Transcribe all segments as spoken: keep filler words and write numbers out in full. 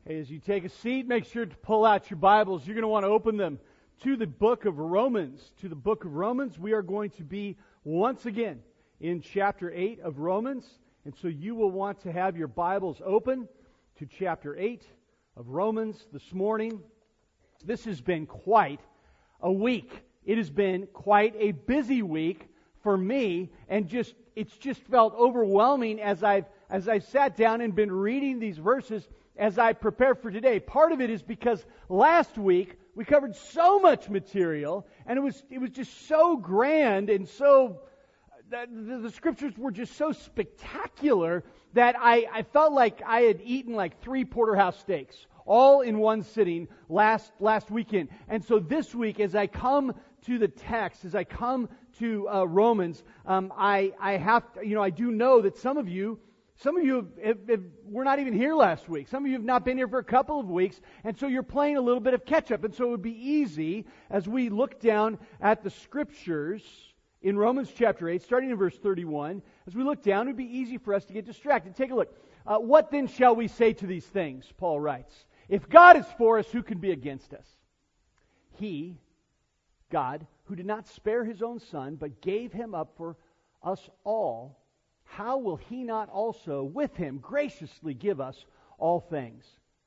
As you take a seat, make sure to pull out your Bibles. You're going to want to open them to the book of Romans. To the book of Romans, we are going to be once again in chapter eight of Romans. And so you will want to have your Bibles open to chapter eight of Romans this morning. This has been quite a week. It has been quite a busy week for me, and just it's just felt overwhelming as I've as I've sat down and been reading these verses as I prepare for today. Part of it is because last week we covered so much material, and it was it was just so grand and so the, the, the scriptures were just so spectacular that I, I felt like I had eaten like three porterhouse steaks all in one sitting last last weekend. And so this week, as I come to the text, as I come to uh, Romans, um, I I have to, you know I do know that some of you. Some of you have, have, have, were not even here last week. Some of you have not been here for a couple of weeks, and so you're playing a little bit of catch-up. And so it would be easy, as we look down at the Scriptures in Romans chapter eight, starting in verse thirty-one, as we look down, it would be easy for us to get distracted. Take a look. Uh, what then shall we say to these things, Paul writes. If God is for us, who can be against us? He, God, who did not spare His own Son, but gave Him up for us all, how will He not also with Him graciously give us all things?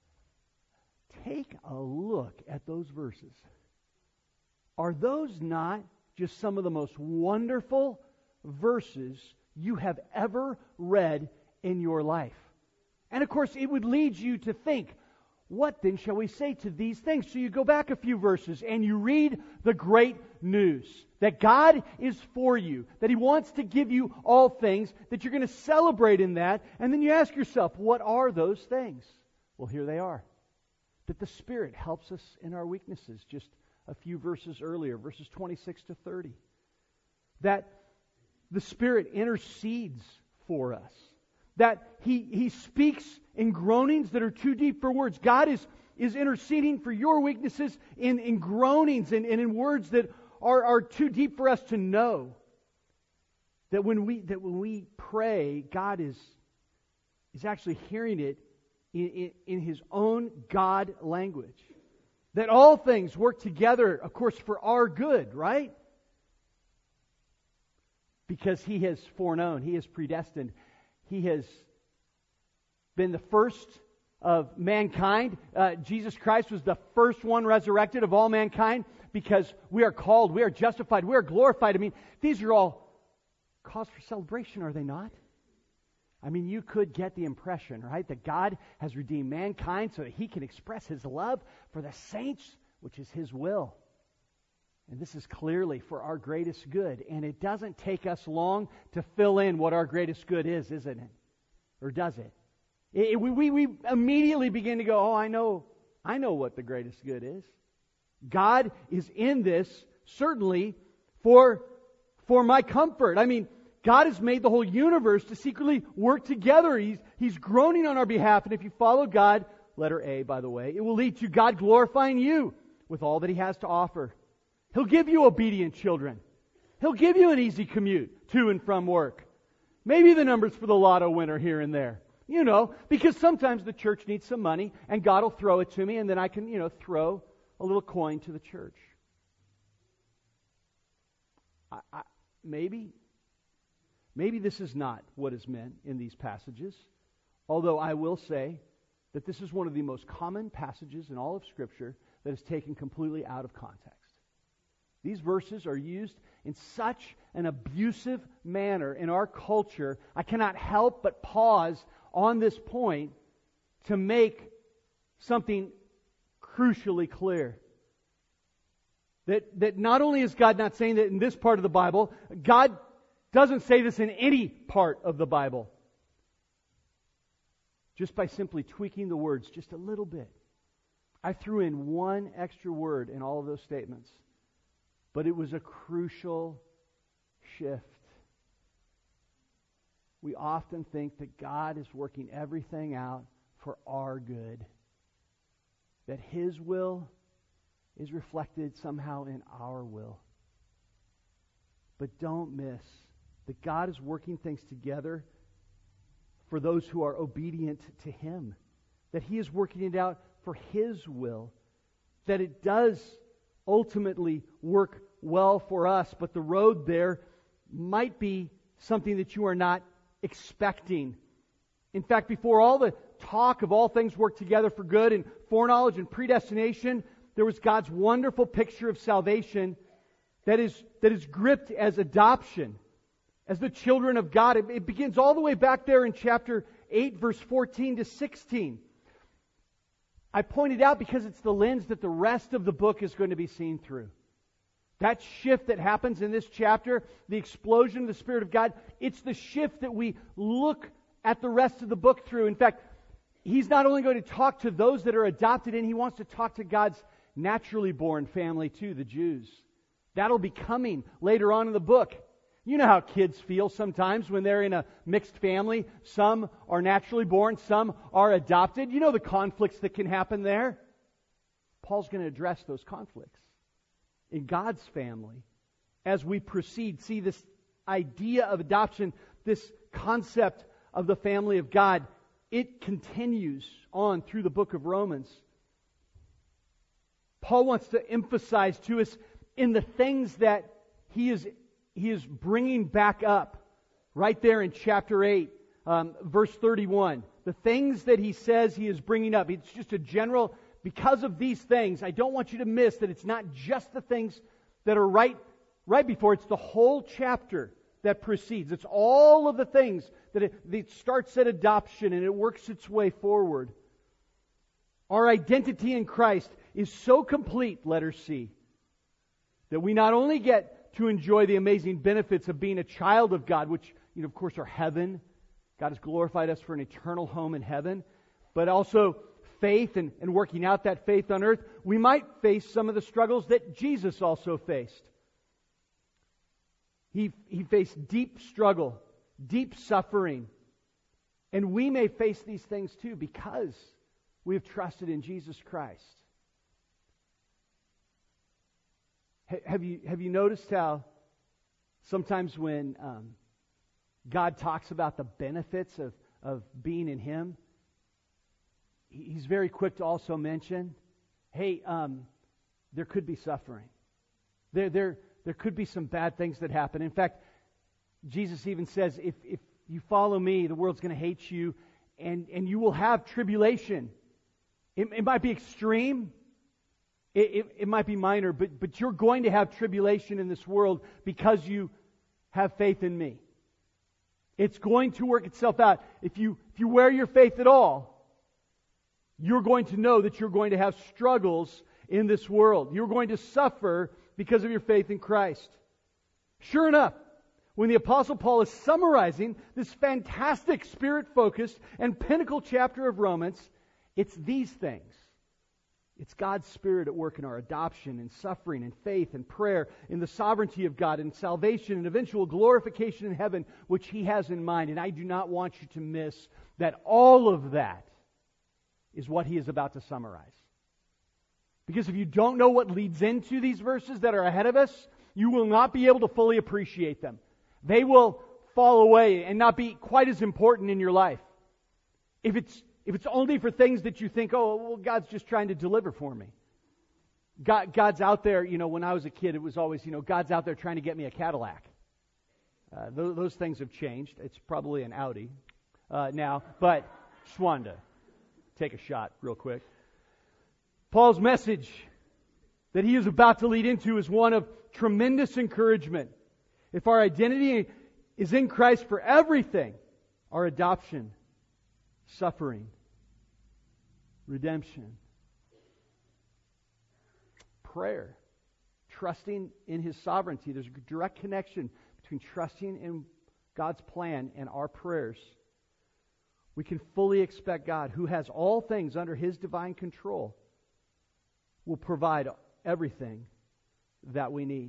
Take a look at those verses. Are those not just some of the most wonderful verses you have ever read in your life? And of course, it would lead you to think, what then shall we say to these things? So you go back a few verses and you read the great news that God is for you, that He wants to give you all things, that you're going to celebrate in that, and then you ask yourself, what are those things? Well, here they are. That the Spirit helps us in our weaknesses, just a few verses earlier, verses twenty-six to thirty. That the Spirit intercedes for us. That He, he speaks in groanings that are too deep for words. God is, is interceding for your weaknesses in, in groanings and, and in words that are, are too deep for us to know. That when we that when we pray, God is, is actually hearing it in, in, in His own God language. That all things work together, of course, for our good, right? Because He has foreknown, He has predestined. He has been the first of mankind. Uh, Jesus Christ was the first one resurrected of all mankind because we are called, we are justified, we are glorified. I mean, these are all cause for celebration, are they not? I mean, you could get the impression, right, that God has redeemed mankind so that He can express His love for the saints, which is His will. And this is clearly for our greatest good. And it doesn't take us long to fill in what our greatest good is, isn't it? Or does it? it we, we, we immediately begin to go, oh, I know, I know what the greatest good is. God is in this, certainly, for, for my comfort. I mean, God has made the whole universe to secretly work together. He's, he's groaning on our behalf. And if you follow God, letter A, by the way, it will lead to God glorifying you with all that He has to offer. He'll give you obedient children. He'll give you an easy commute to and from work. Maybe the numbers for the lotto winner here and there. You know, because sometimes the church needs some money and God will throw it to me and then I can, you know, throw a little coin to the church. I, I, maybe, maybe this is not what is meant in these passages. Although I will say that this is one of the most common passages in all of Scripture that is taken completely out of context. These verses are used in such an abusive manner in our culture. I cannot help but pause on this point to make something crucially clear. That, that not only is God not saying that in this part of the Bible, God doesn't say this in any part of the Bible. Just by simply tweaking the words just a little bit. I threw in one extra word in all of those statements. But it was a crucial shift. We often think that God is working everything out for our good. That His will is reflected somehow in our will. But don't miss that God is working things together for those who are obedient to Him. that He is working it out for His will, that it does ultimately work well for us, but the road there might be something that you are not expecting. In fact, before all the talk of all things work together for good and foreknowledge and predestination, there was God's wonderful picture of salvation that is, that is gripped as adoption, as the children of God. It, it begins all the way back there in chapter eight, verse fourteen to sixteen. I pointed out because it's the lens that the rest of the book is going to be seen through. That shift that happens in this chapter, the explosion of the Spirit of God, it's the shift that we look at the rest of the book through. In fact, He's not only going to talk to those that are adopted in, He wants to talk to God's naturally born family too, the Jews. That'll be coming later on in the book. You know how kids feel sometimes when they're in a mixed family. Some are naturally born, some are adopted. You know the conflicts that can happen there. Paul's going to address those conflicts in God's family as we proceed. See, this idea of adoption, this concept of the family of God, it continues on through the book of Romans. Paul wants to emphasize to us in the things that he is he is bringing back up right there in chapter eight, um, verse thirty-one. The things that he says he is bringing up. It's just a general, because of these things, I don't want you to miss that it's not just the things that are right, right before. It's the whole chapter that precedes. It's all of the things that it, that it starts at adoption and it works its way forward. Our identity in Christ is so complete, letter C, that we not only get to enjoy the amazing benefits of being a child of God, which, you know, of course, are heaven. God has glorified us for an eternal home in heaven. But also faith and, and working out that faith on earth. We might face some of the struggles that Jesus also faced. He, he faced deep struggle, deep suffering. And we may face these things too because we have trusted in Jesus Christ. Have you, have you noticed how sometimes when um, God talks about the benefits of, of being in Him, He's very quick to also mention, hey, um, there could be suffering. There, there, there could be some bad things that happen. In fact, Jesus even says, if, if you follow me, the world's going to hate you, and, and you will have tribulation. It, it might be extreme. It, it, it might be minor, but, but you're going to have tribulation in this world because you have faith in me. It's going to work itself out. If you, if you wear your faith at all, you're going to know that you're going to have struggles in this world. You're going to suffer because of your faith in Christ. Sure enough, when the Apostle Paul is summarizing this fantastic Spirit-focused and pinnacle chapter of Romans, it's these things. It's God's Spirit at work in our adoption and suffering and faith and prayer, in the sovereignty of God and salvation and eventual glorification in heaven, which He has in mind. And I do not want you to miss that all of that is what he is about to summarize. Because if you don't know what leads into these verses that are ahead of us, you will not be able to fully appreciate them. They will fall away and not be quite as important in your life. If it's If it's only for things that you think, oh, well, God's just trying to deliver for me. God, God's out there, you know, when I was a kid, it was always, you know, God's out there trying to get me a Cadillac. Uh, those, those things have changed. It's probably an Audi uh, now, but just wanted to take a shot real quick. Paul's message that he is about to lead into is one of tremendous encouragement. If our identity is in Christ for everything, our adoption, suffering, redemption, prayer, trusting in His sovereignty. There's a direct connection between trusting in God's plan and our prayers. We can fully expect God, who has all things under His divine control, will provide everything that we need.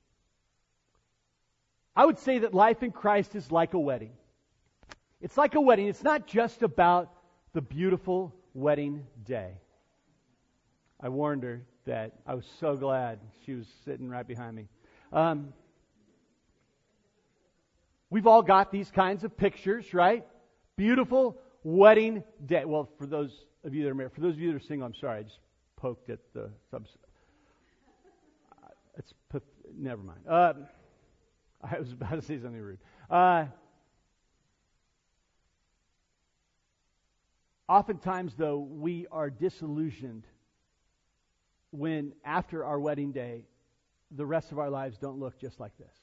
I would say that life in Christ is like a wedding. It's like a wedding. It's not just about the beautiful wedding day. I warned her that I was so glad she was sitting right behind me. Um, we've all got these kinds of pictures, right? Beautiful wedding day. Well, for those of you that are married, for those of you that are single, I'm sorry, I just poked at the subs. It's never mind. Uh, I was about to say something rude. Uh, oftentimes, though, we are disillusioned when, after our wedding day, the rest of our lives don't look just like this.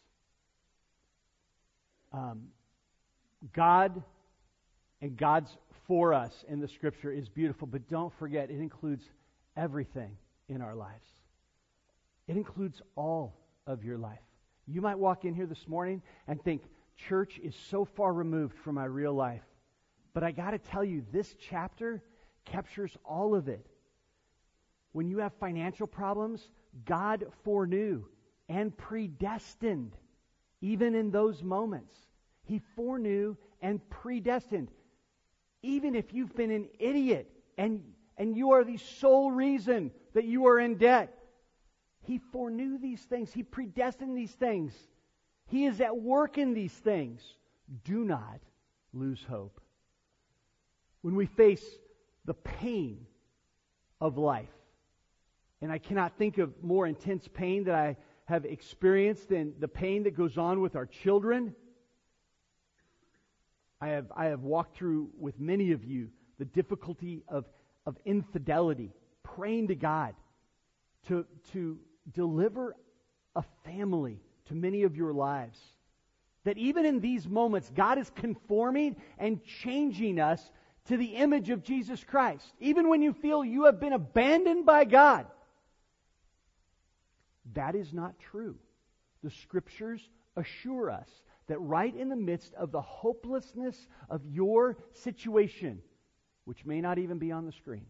Um, God and God's for us in the Scripture is beautiful, but don't forget, it includes everything in our lives. It includes all of your life. You might walk in here this morning and think, church is so far removed from my real life. But I got to tell you, this chapter captures all of it. When you have financial problems, God foreknew and predestined, even in those moments. He foreknew and predestined. Even if you've been an idiot and, and you are the sole reason that you are in debt, He foreknew these things. He predestined these things. He is at work in these things. Do not lose hope. When we face the pain of life, and I cannot think of more intense pain that I have experienced than the pain that goes on with our children. I have I have walked through with many of you the difficulty of, of infidelity, praying to God to, to deliver a family to many of your lives. That even in these moments, God is conforming and changing us to the image of Jesus Christ. Even when you feel you have been abandoned by God. That is not true. The Scriptures assure us that right in the midst of the hopelessness of your situation, which may not even be on the screen,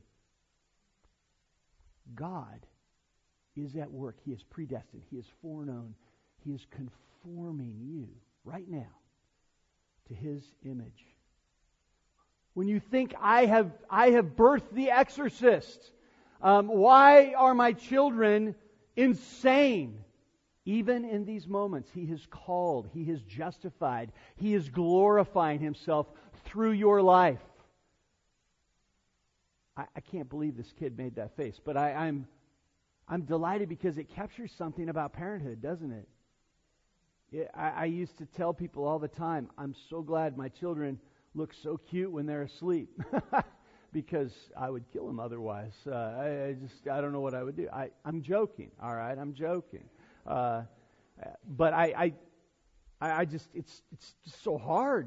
God is at work. He is predestined. He is foreknown. He is conforming you right now to His image. When you think, I have I have birthed the exorcist, um, why are my children insane? Even in these moments, He has called, He has justified, He is glorifying Himself through your life. I, I can't believe this kid made that face, but I, I'm I'm delighted because it captures something about parenthood, doesn't it? it I, I used to tell people all the time, I'm so glad my children look so cute when they're asleep. Because I would kill them otherwise. Uh, I, I just, I don't know what I would do. I, I'm joking, all right? I'm joking. Uh, but I, I, I just, it's, it's just so hard.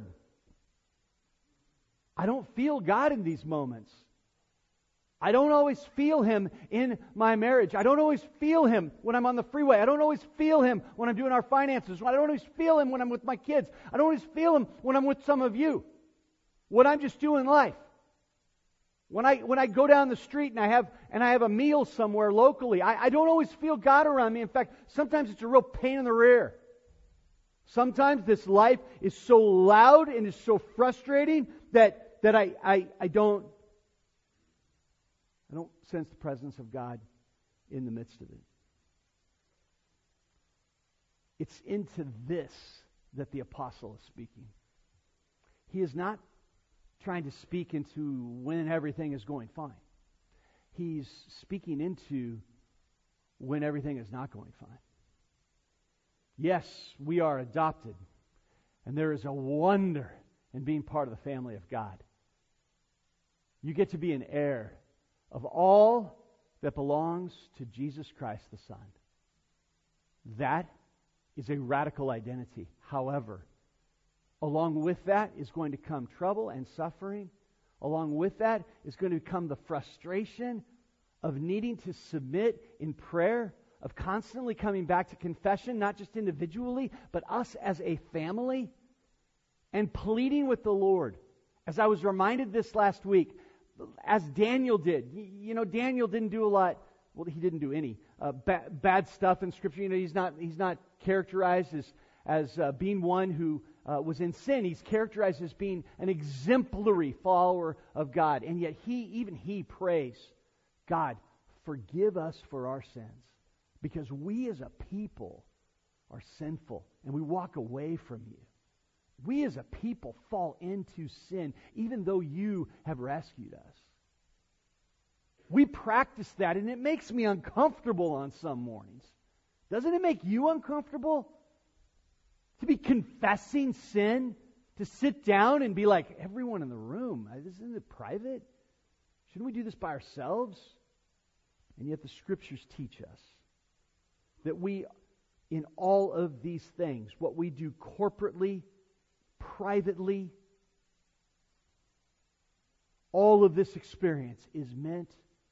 I don't feel God in these moments. I don't always feel Him in my marriage. I don't always feel Him when I'm on the freeway. I don't always feel Him when I'm doing our finances. I don't always feel Him when I'm with my kids. I don't always feel Him when I'm with some of you. What I'm just doing in life. When I when I go down the street and I have and I have a meal somewhere locally, I, I don't always feel God around me. In fact, sometimes it's a real pain in the rear. Sometimes this life is so loud and is so frustrating that that I, I, I don't I don't sense the presence of God in the midst of it. It's into this that the apostle is speaking. He is not trying to speak into when everything is going fine. He's speaking into when everything is not going fine. Yes, we are adopted, and there is a wonder in being part of the family of God. You get to be an heir of all that belongs to Jesus Christ the Son. That is a radical identity. However, along with that is going to come trouble and suffering. Along with that is going to come the frustration of needing to submit in prayer, of constantly coming back to confession, not just individually, but us as a family, and pleading with the Lord. As I was reminded this last week, as Daniel did. You know, Daniel didn't do a lot. Well, he didn't do any uh, ba- bad stuff in Scripture. You know, he's not he's not characterized as as uh, being one who uh, was in sin. He's characterized as being an exemplary follower of God, and yet he even he prays, God, forgive us for our sins, because we as a people are sinful and we walk away from you. We as a people fall into sin, even though you have rescued us. We practice that, and it makes me uncomfortable on some mornings. Doesn't it make you uncomfortable? To be confessing sin, to sit down and be like, everyone in the room, isn't it private? Shouldn't we do this by ourselves? And yet the Scriptures teach us that we, in all of these things, what we do corporately, privately, all of this experience is meant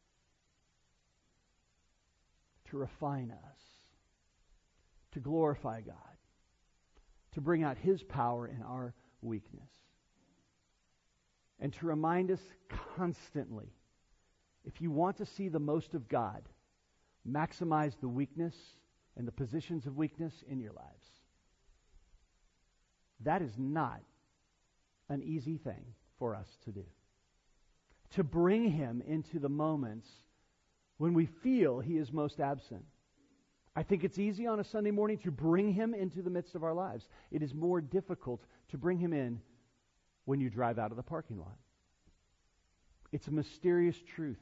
to refine us, to glorify God, to bring out His power in our weakness, and to remind us constantly, if you want to see the most of God, maximize the weakness and the positions of weakness in your lives. That is not an easy thing for us to do. To bring Him into the moments when we feel He is most absent. I think it's easy on a Sunday morning to bring Him into the midst of our lives. It is more difficult to bring Him in when you drive out of the parking lot. It's a mysterious truth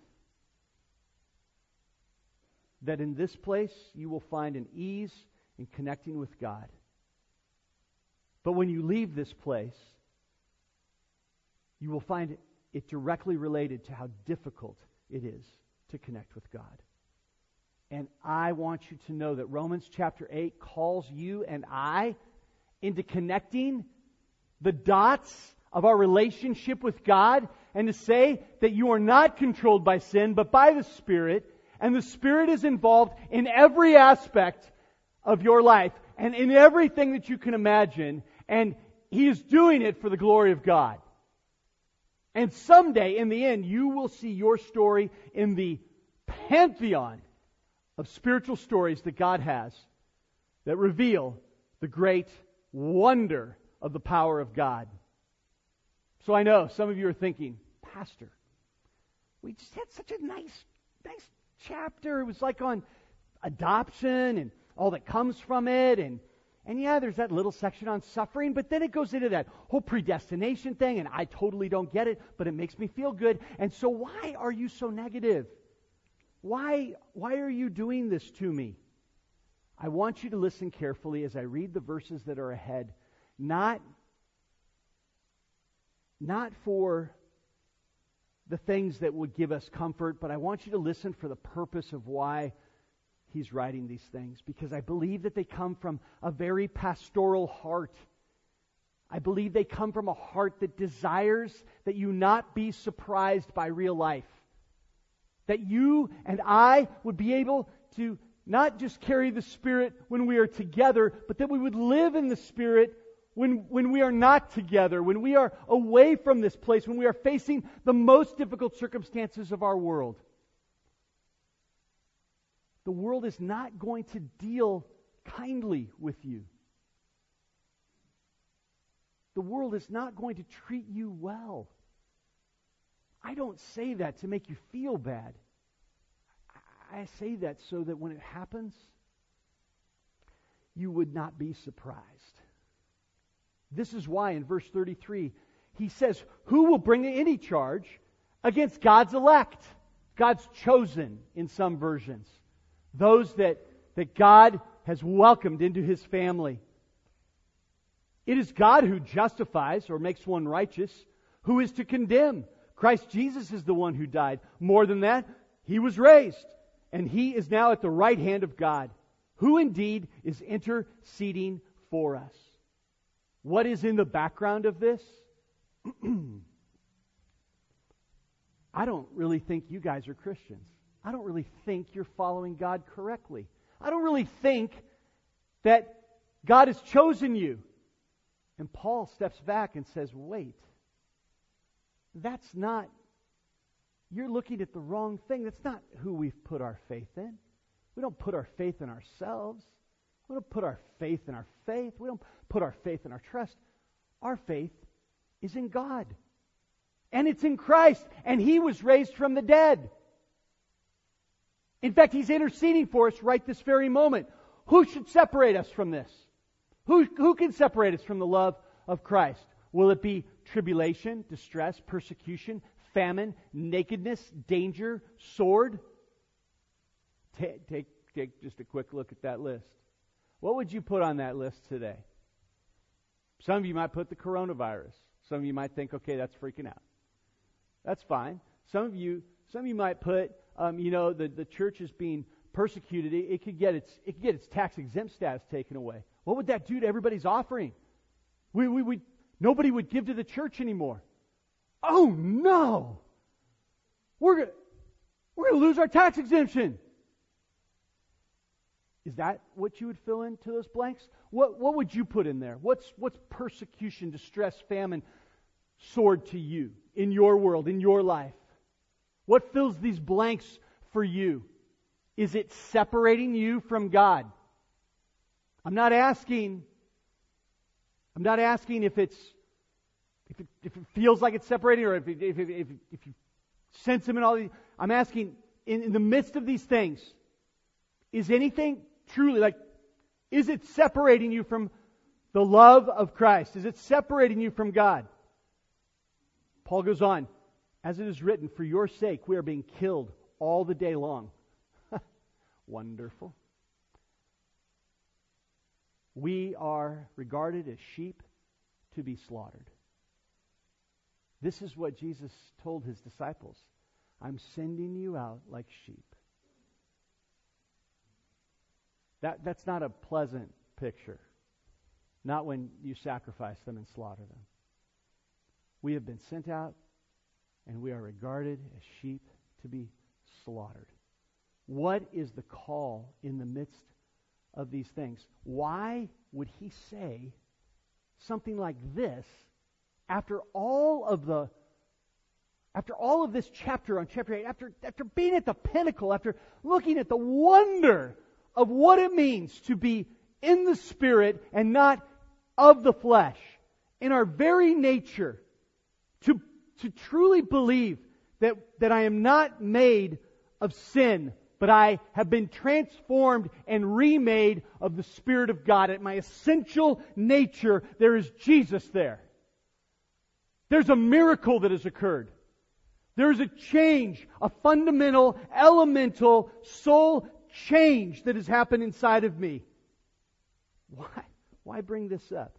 that in this place you will find an ease in connecting with God. But when you leave this place, you will find it directly related to how difficult it is to connect with God. And I want you to know that Romans chapter eight calls you and I into connecting the dots of our relationship with God, and to say that you are not controlled by sin, but by the Spirit, and the Spirit is involved in every aspect of your life and in everything that you can imagine, and He is doing it for the glory of God. And someday, in the end, you will see your story in the pantheon of spiritual stories that God has that reveal the great wonder of the power of God. So I know some of you are thinking, Pastor, we just had such a nice, nice chapter. It was like on adoption and all that comes from it, and And yeah, there's that little section on suffering, but then it goes into that whole predestination thing, and I totally don't get it, but it makes me feel good. And so why are you so negative? Why, why are you doing this to me? I want you to listen carefully as I read the verses that are ahead. Not, not for the things that would give us comfort, but I want you to listen for the purpose of why he's writing these things, because I believe that they come from a very pastoral heart. I believe they come from a heart that desires that you not be surprised by real life. That you and I would be able to not just carry the Spirit when we are together, but that we would live in the Spirit when, when we are not together, when we are away from this place, when we are facing the most difficult circumstances of our world. The world is not going to deal kindly with you. The world is not going to treat you well. I don't say that to make you feel bad. I say that so that when it happens, you would not be surprised. This is why in verse thirty-three, he says, who will bring any charge against God's elect? God's chosen in some versions. Those that, that God has welcomed into His family. It is God who justifies or makes one righteous. Who is to condemn? Christ Jesus is the one who died. More than that, He was raised. And He is now at the right hand of God, who indeed is interceding for us. What is in the background of this? I don't really think you guys are Christians. I don't really think you're following God correctly. I don't really think that God has chosen you. And Paul steps back and says, wait, that's not, you're looking at the wrong thing. That's not who we've put our faith in. We don't put our faith in ourselves. We don't put our faith in our faith. We don't put our faith in our trust. Our faith is in God. And it's in Christ. And He was raised from the dead. In fact, He's interceding for us right this very moment. Who should separate us from this? Who, who can separate us from the love of Christ? Will it be tribulation, distress, persecution, famine, nakedness, danger, sword? Take, take, take just a quick look at that list. What would you put on that list today? Some of you might put the coronavirus. Some of you might think, okay, that's freaking out. That's fine. Some of you, some of you might put, um, you know, the, the church is being persecuted. It, it could get its it could get its tax exempt status taken away. What would that do to everybody's offering? We we we nobody would give to the church anymore. Oh no! We're gonna we're gonna lose our tax exemption. Is that what you would fill into those blanks? What what would you put in there? What's what's persecution, distress, famine, sword to you in your world, in your life? What fills these blanks for you? Is it separating you from God? I'm not asking. I'm not asking if it's if it, if it feels like it's separating, or if it, if, it, if, it, if you sense Him in all these. I'm asking, in, in the midst of these things, is anything truly like? Is it separating you from the love of Christ? Is it separating you from God? Paul goes on, as it is written, for your sake we are being killed all the day long. Wonderful. We are regarded as sheep to be slaughtered. This is what Jesus told His disciples. I'm sending you out like sheep. That, that's not a pleasant picture. Not when you sacrifice them and slaughter them. We have been sent out, and we are regarded as sheep to be slaughtered. What is the call in the midst of these things? Why would He say something like this after all of the after all of this chapter on chapter eight, after after being at the pinnacle, after looking at the wonder of what it means to be in the Spirit and not of the flesh, in our very nature, to, to truly believe that, that I am not made of sin, but I have been transformed and remade of the Spirit of God. At my essential nature, there is Jesus there. There's a miracle that has occurred. There's a change, a fundamental, elemental soul change that has happened inside of me. Why? Why bring this up?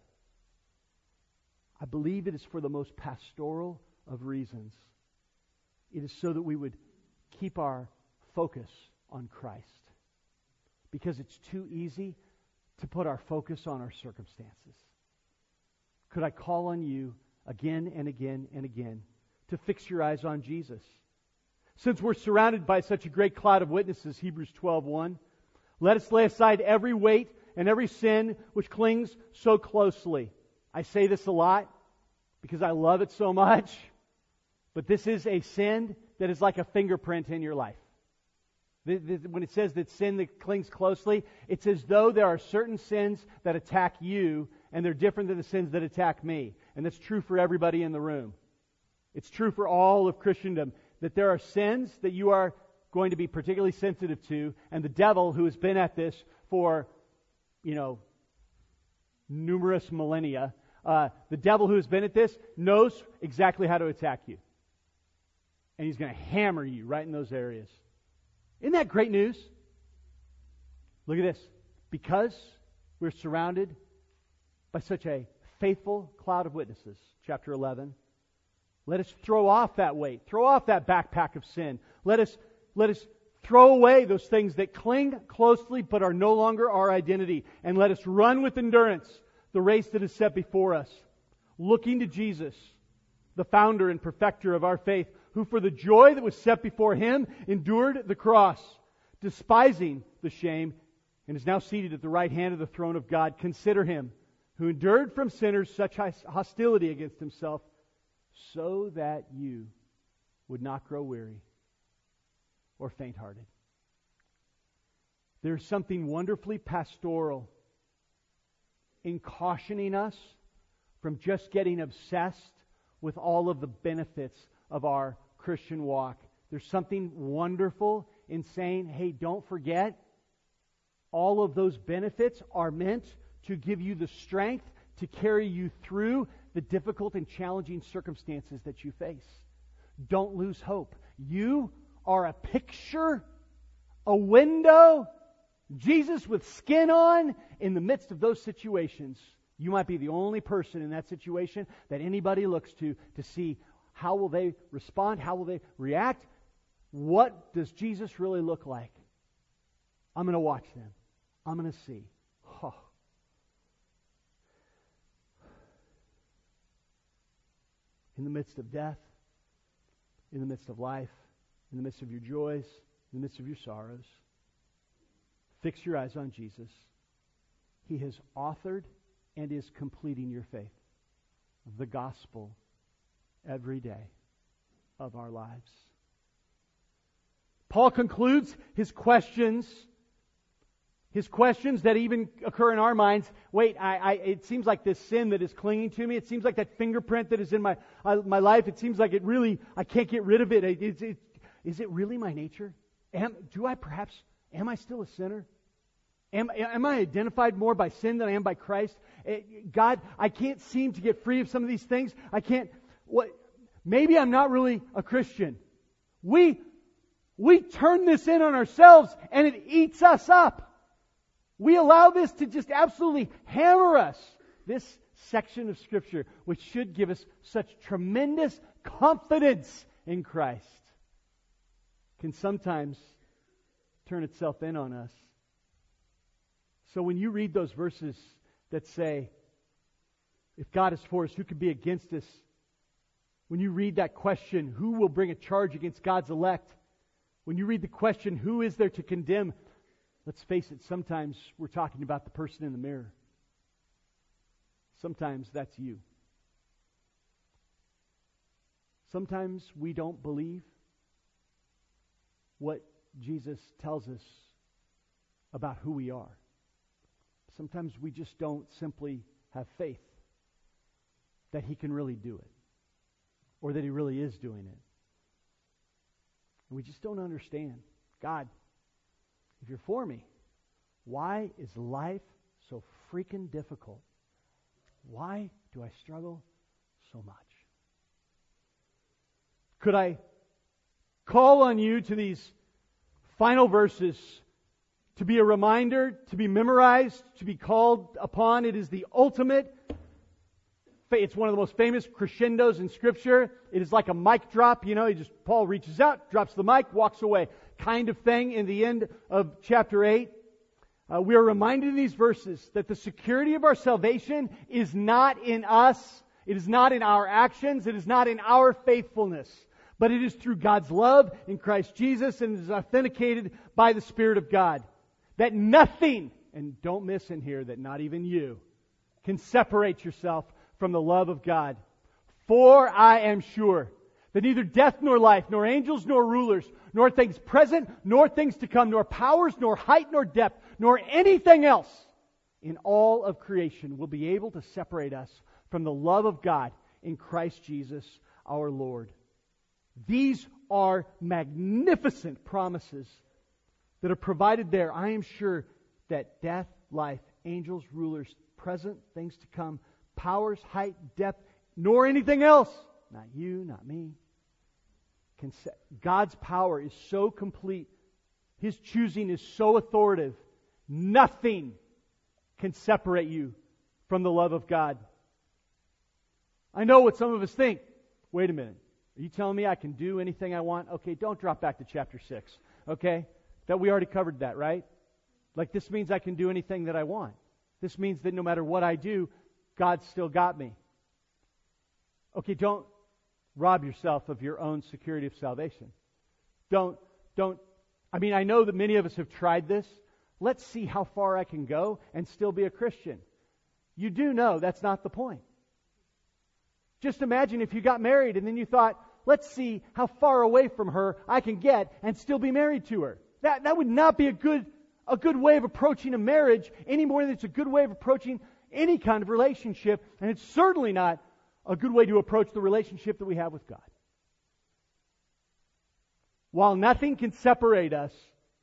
I believe it is for the most pastoral of reasons. It is so that we would keep our focus on Christ. Because it's too easy to put our focus on our circumstances. Could I call on you again and again and again to fix your eyes on Jesus? Since we're surrounded by such a great cloud of witnesses, Hebrews twelve one, let us lay aside every weight and every sin which clings so closely. I say this a lot because I love it so much, but this is a sin that is like a fingerprint in your life. When it says that sin that clings closely, it's as though there are certain sins that attack you, and they're different than the sins that attack me. And that's true for everybody in the room. It's true for all of Christendom, that there are sins that you are going to be particularly sensitive to, and the devil, who has been at this for, you know, numerous millennia, uh, the devil who has been at this knows exactly how to attack you. And he's going to hammer you right in those areas. Isn't that great news? Look at this. Because we're surrounded by such a faithful cloud of witnesses, chapter eleven, let us throw off that weight, throw off that backpack of sin. Let us, let us throw away those things that cling closely but are no longer our identity. And let us run with endurance the race that is set before us, looking to Jesus, the founder and perfecter of our faith, who for the joy that was set before Him endured the cross, despising the shame, and is now seated at the right hand of the throne of God. Consider Him who endured from sinners such hostility against Himself, so that you would not grow weary or faint-hearted. There's something wonderfully pastoral in cautioning us from just getting obsessed with all of the benefits of our Christian walk. There's something wonderful in saying, hey, don't forget, all of those benefits are meant to give you the strength to carry you through the difficult and challenging circumstances that you face. Don't lose hope. You are a picture, a window, Jesus with skin on in the midst of those situations. You might be the only person in that situation that anybody looks to to see how will they respond, how will they react. What does Jesus really look like? I'm going to watch them. I'm going to see. Oh. In the midst of death, in the midst of life, in the midst of your joys, in the midst of your sorrows, fix your eyes on Jesus. He has authored and is completing your faith, the gospel, every day of our lives. Paul concludes his questions, his questions that even occur in our minds. Wait, I, I, it seems like this sin that is clinging to me. It seems like that fingerprint that is in my uh, my life. It seems like it really, I can't get rid of it. It, it, it is it really my nature? Am, do I perhaps, am I still a sinner? Am, am I identified more by sin than I am by Christ? God, I can't seem to get free of some of these things. I can't, what, maybe I'm not really a Christian. We, we turn this in on ourselves and it eats us up. We allow this to just absolutely hammer us. This section of Scripture, which should give us such tremendous confidence in Christ, can sometimes turn itself in on us. So when you read those verses that say, if God is for us, who could be against us? When you read that question, who will bring a charge against God's elect? When you read the question, who is there to condemn? Let's face it, sometimes we're talking about the person in the mirror. Sometimes that's you. Sometimes we don't believe what Jesus tells us about who we are. Sometimes we just don't simply have faith that He can really do it, or that He really is doing it. And we just don't understand. God, if you're for me, why is life so freaking difficult? Why do I struggle so much? Could I call on you to these final verses to be a reminder, to be memorized, to be called upon? It is the ultimate. It's one of the most famous crescendos in Scripture. It is like a mic drop. You know, he just Paul reaches out, drops the mic, walks away, kind of thing. In the end of chapter eight, uh, we are reminded in these verses that the security of our salvation is not in us. It is not in our actions. It is not in our faithfulness. But it is through God's love in Christ Jesus, and it is authenticated by the Spirit of God. That nothing, and don't miss in here that not even you, can separate yourself from the love of God. For I am sure that neither death nor life, nor angels nor rulers, nor things present, nor things to come, nor powers, nor height, nor depth, nor anything else in all of creation will be able to separate us from the love of God in Christ Jesus our Lord. These are magnificent promises that are provided there. I am sure that death, life, angels, rulers, present, things to come, powers, height, depth, nor anything else, not you, not me, can set. God's power is so complete. His choosing is so authoritative. Nothing can separate you from the love of God. I know what some of us think. Wait a minute. Are you telling me I can do anything I want? Okay, don't drop back to chapter six. Okay? That we already covered that, right? Like this means I can do anything that I want. This means that no matter what I do, God's still got me. Okay, don't rob yourself of your own security of salvation. Don't, don't, I mean, I know that many of us have tried this. Let's see how far I can go and still be a Christian. You do know that's not the point. Just imagine if you got married and then you thought, let's see how far away from her I can get and still be married to her. That, that would not be a good, a good way of approaching a marriage any more than it's a good way of approaching any kind of relationship. And it's certainly not a good way to approach the relationship that we have with God. While nothing can separate us,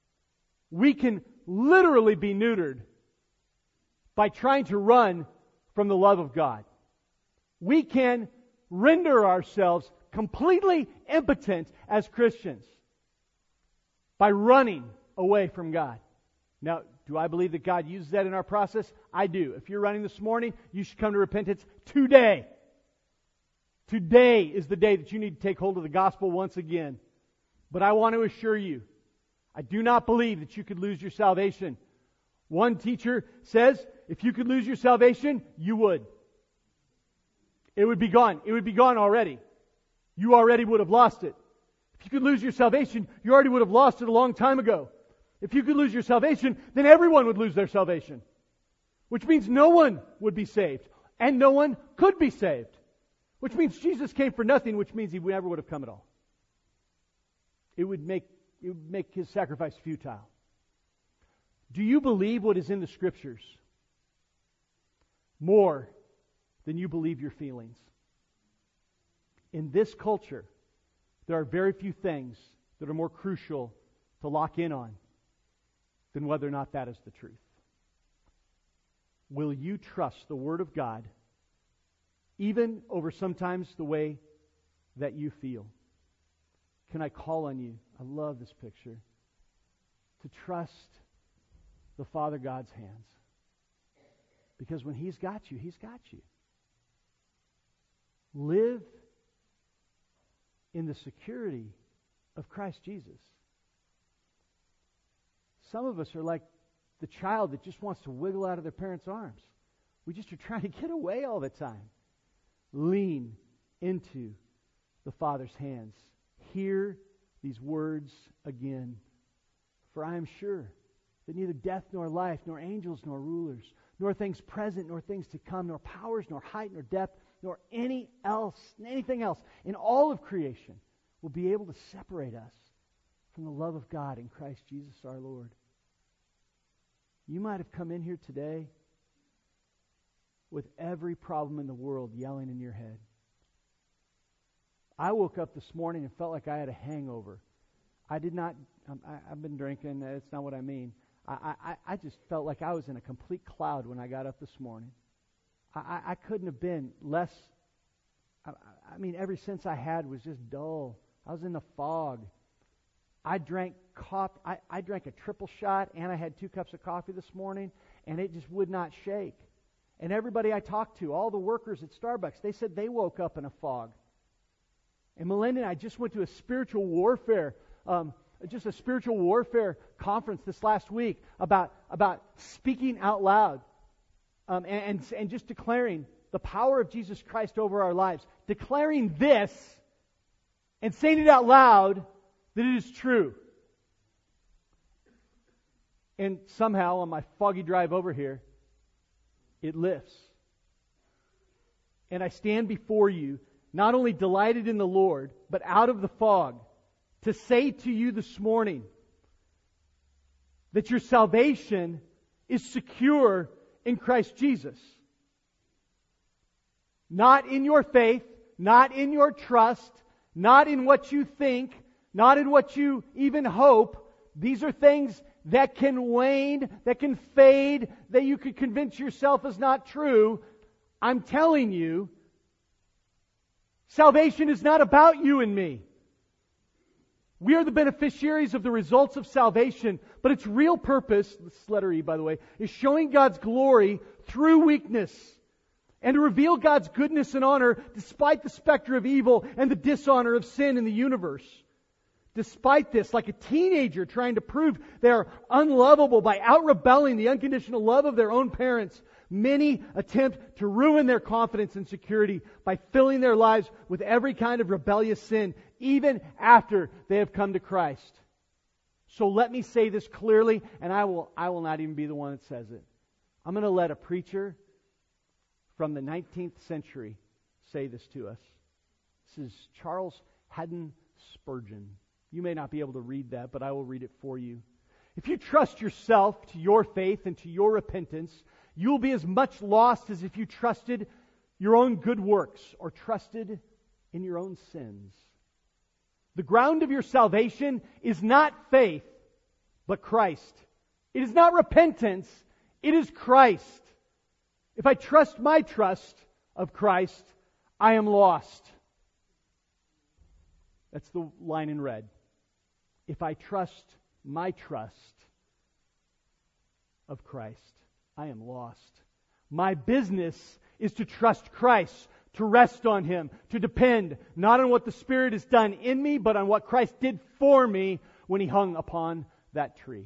we can literally be neutered by trying to run from the love of God. We can render ourselves completely impotent as Christians by running away from God. Now, do I believe that God uses that in our process? I do. If you're running this morning, you should come to repentance today. Today is the day that you need to take hold of the gospel once again. But I want to assure you, I do not believe that you could lose your salvation. One teacher says, if you could lose your salvation, you would. It would be gone. It would be gone already. You already would have lost it. If you could lose your salvation, you already would have lost it a long time ago. If you could lose your salvation, then everyone would lose their salvation. Which means no one would be saved. And no one could be saved. Which means Jesus came for nothing, which means He never would have come at all. It would make, it would make His sacrifice futile. Do you believe what is in the Scriptures more than you believe your feelings? In this culture, there are very few things that are more crucial to lock in on than whether or not that is the truth. Will you trust the Word of God even over sometimes the way that you feel? Can I call on you? I love this picture. To trust the Father God's hands. Because when He's got you, He's got you. Live in the security of Christ Jesus. Some of us are like the child that just wants to wiggle out of their parents' arms. We just are trying to get away all the time. Lean into the Father's hands. Hear these words again. For I am sure that neither death nor life, nor angels nor rulers, nor things present, nor things to come, nor powers, nor height, nor depth, nor any else, anything else in all of creation will be able to separate us from the love of God in Christ Jesus our Lord. You might have come in here today with every problem in the world yelling in your head. I woke up this morning and felt like I had a hangover. I did not, I, I've been drinking, that's not what I mean. I, I, I just felt like I was in a complete cloud when I got up this morning. I, I couldn't have been less, I, I mean, every sense I had was just dull. I was in the fog. I drank coffee, I, I drank a triple shot, and I had two cups of coffee this morning, and it just would not shake. And everybody I talked to, all the workers at Starbucks, they said they woke up in a fog. And Melinda and I just went to a spiritual warfare, um, just a spiritual warfare conference this last week about, about speaking out loud um, and, and, and just declaring the power of Jesus Christ over our lives. Declaring this and saying it out loud that it is true. And somehow on my foggy drive over here, it lifts. And I stand before you, not only delighted in the Lord, but out of the fog, to say to you this morning that your salvation is secure in Christ Jesus. Not in your faith, not in your trust, not in what you think, not in what you even hope. These are things that can wane, that can fade, that you could convince yourself is not true. I'm telling you, salvation is not about you and me. We are the beneficiaries of the results of salvation, but its real purpose, this letter E, by the way, is showing God's glory through weakness and to reveal God's goodness and honor despite the specter of evil and the dishonor of sin in the universe. Despite this, like a teenager trying to prove they are unlovable by out-rebelling the unconditional love of their own parents, many attempt to ruin their confidence and security by filling their lives with every kind of rebellious sin, even after they have come to Christ. So let me say this clearly, and I will, I will not even be the one that says it. I'm going to let a preacher from the nineteenth century say this to us. This is Charles Haddon Spurgeon. You may not be able to read that, but I will read it for you. If you trust yourself to your faith and to your repentance, you will be as much lost as if you trusted your own good works or trusted in your own sins. The ground of your salvation is not faith, but Christ. It is not repentance, it is Christ. If I trust my trust of Christ, I am lost. That's the line in red. If I trust my trust of Christ, I am lost. My business is to trust Christ, to rest on Him, to depend not on what the Spirit has done in me, but on what Christ did for me when He hung upon that tree.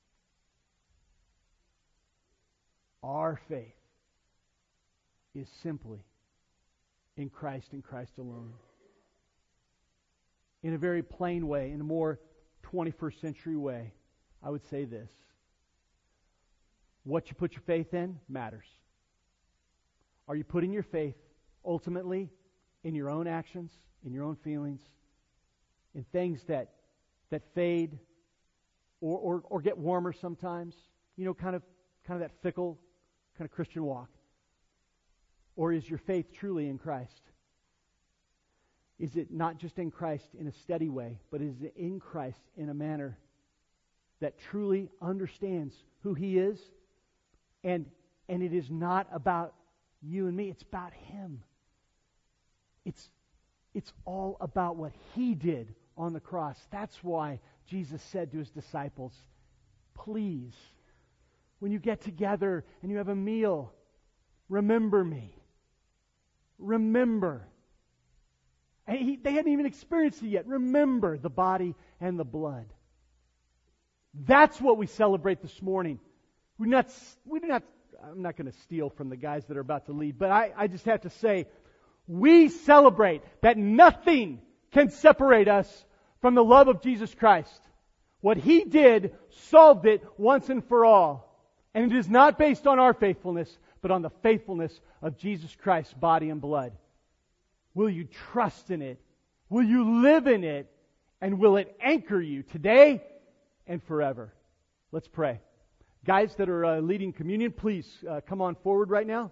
Our faith is simply in Christ and Christ alone. In a very plain way, in a more twenty-first century way, I would say this. What you put your faith in matters. Are you putting your faith ultimately in your own actions, in your own feelings, in things that that fade or, or, or get warmer sometimes? You know, kind of kind of that fickle kind of Christian walk. Or is your faith truly in Christ? Is it not just in Christ in a steady way, but is it in Christ in a manner that truly understands who He is? And, and it is not about you and me, it's about Him. It's, it's all about what He did on the cross. That's why Jesus said to His disciples, please, when you get together and you have a meal, remember me. Remember. And he, they hadn't even experienced it yet. Remember the body and the blood. That's what we celebrate this morning. We do not, we do not, I'm not going to steal from the guys that are about to lead, but I, I just have to say, we celebrate that nothing can separate us from the love of Jesus Christ. What He did solved it once and for all. And it is not based on our faithfulness, but on the faithfulness of Jesus Christ's body and blood. Will you trust in it? Will you live in it? And will it anchor you today and forever? Let's pray. Guys that are uh, leading communion, please uh, come on forward right now.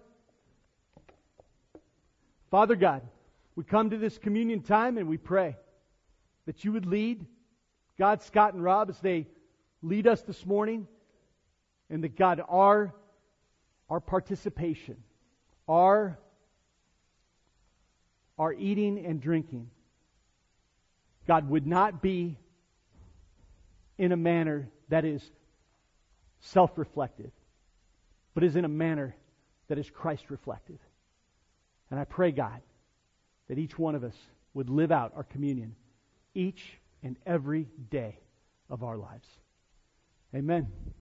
Father God, we come to this communion time and we pray that You would lead God, Scott, and Rob as they lead us this morning. And that God, our, our participation, our Our eating and drinking, God, would not be in a manner that is self-reflective, but is in a manner that is Christ-reflective. And I pray, God, that each one of us would live out our communion each and every day of our lives. Amen.